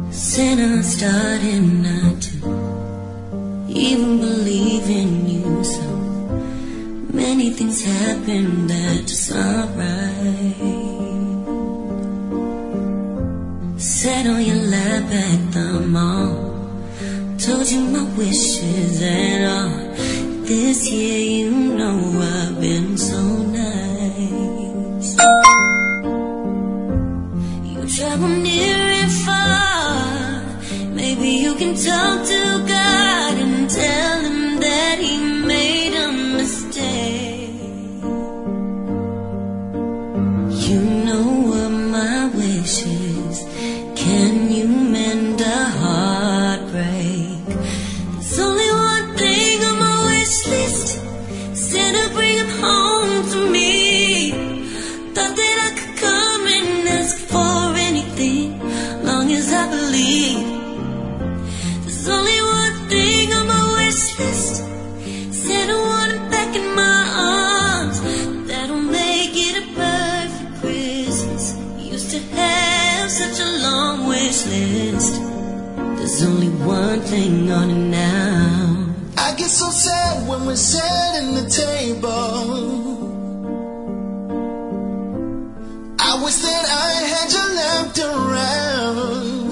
Sin, I started not to even believe in you. So many things happen that just aren't right. Sat on your lap at the mall, told you my wishes and all. This year you know I've been so nice. You travel near and far. Maybe you can talk to God and tell him that he made a mistake. You know what my wish is. Can you mend a heartbreak? There's only one thing on my wish list. Santa, bring him home to me. Thought that I could come and ask for anything, long as I believe. There's only one thing on my wish list. Said I want him back in my arms. That'll make it a perfect Christmas. Used to have such a long wish list. There's only one thing on it now. I get so sad when we're setting the table. I wish that I had you left around.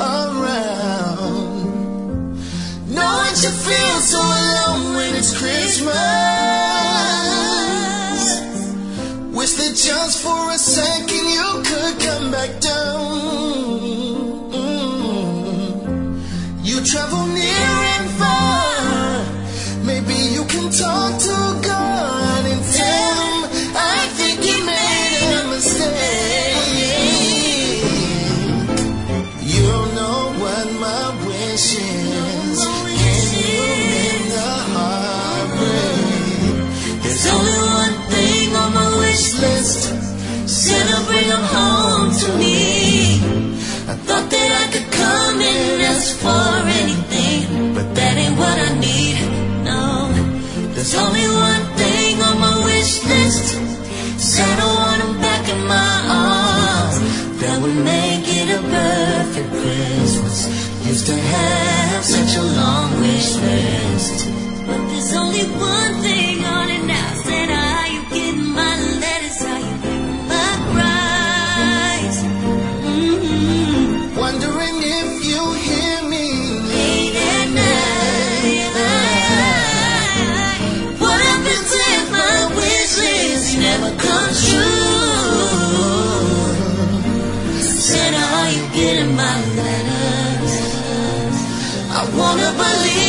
Knowing you feel so alone when it's Christmas. Wish that just for a second you could come back down. You travel near and far. Maybe you can talk to God and tell him I think you made a mistake. You don't know what my wish is. Can you mend the heartbreak? There's only one thing on my wish list. Said I'll bring him home to me. I thought that I could come and ask for anything, but that ain't what I need, no. There's only one thing on my wish list. Said I want him back in my arms. That would make it a perfect Christmas. Used to have such a long wish list, but there's only one thing on it now. Said, are you getting my letters? Are you hearing my cries? Wondering if you hear me Late at night. What happens if my wish list never comes true? Said, are you getting my letters? I wanna believe